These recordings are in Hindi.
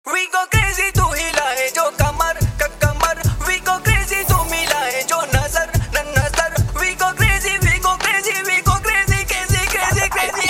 We go crazy तू हिलाए जो कमर कमर We go crazy तू मिलाए जो नजर नजर We go crazy we go crazy we go crazy crazy crazy crazy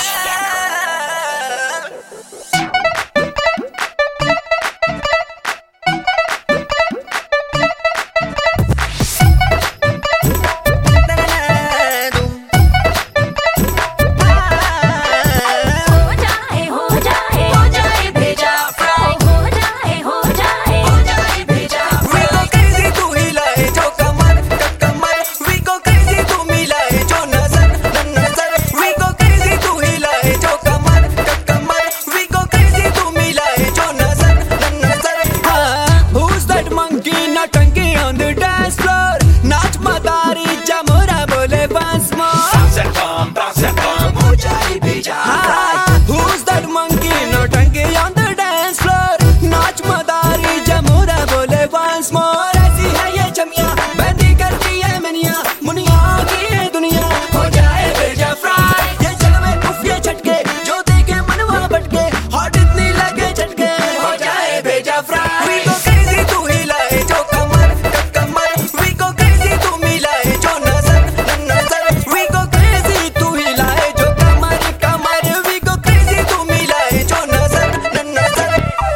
Who's that monkey? नौटंकी on the dance floor. नाच मदारी जमुरा बोले once more. ऐसी है ये जमिया बंदी करती है मनिया मुनिया की है दुनिया हो जाए बेजा फ्राई. ये जलवे उफ ये झटके जो देखे मनवा भटके हॉट इतनी लगे झटके हो जाए बेजा फ्राई. We go crazy तू हिलाए जो कमर कमर We go crazy तू मिलाए जो नजर नजर We go crazy तू हिलाए जो कमर कमर We go crazy तू मिलाए जो नजर नजर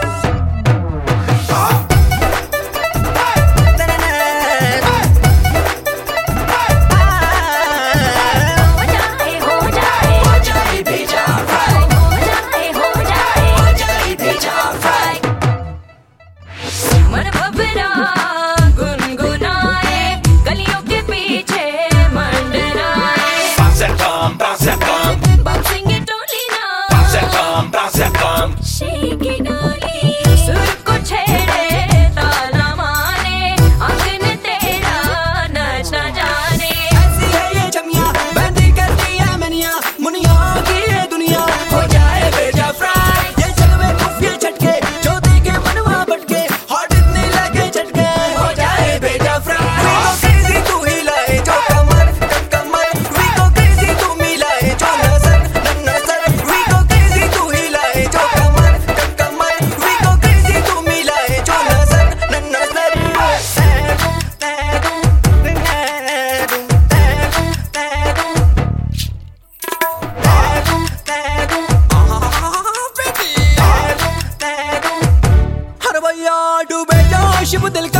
मन भवरा गुनगुनाए गलियों के पीछे मंडराए बाउंसिंग टोली ना शेकी डोली सुर को छेड़े ताला मारे अंगन तेरा नच ना जाने. ऐसी है ये जमिया बंदी करती है मनिया मुनिया की है दुनिया हो जाए बेजा फ्राई. ये जलवे उफ ये झटके जो देखे मनवा भटके हॉट इतने लगे झटके हो जाए बेजा फ्राई. We go crazy तू हिलाए जो कमर कमर We go crazy तू मिलाए जो नजर नजर We go crazy तू हिलाए जो कमर कमर We go crazy तू मिलाए जो नजर नजर हर भैया डूबे जोश दिल का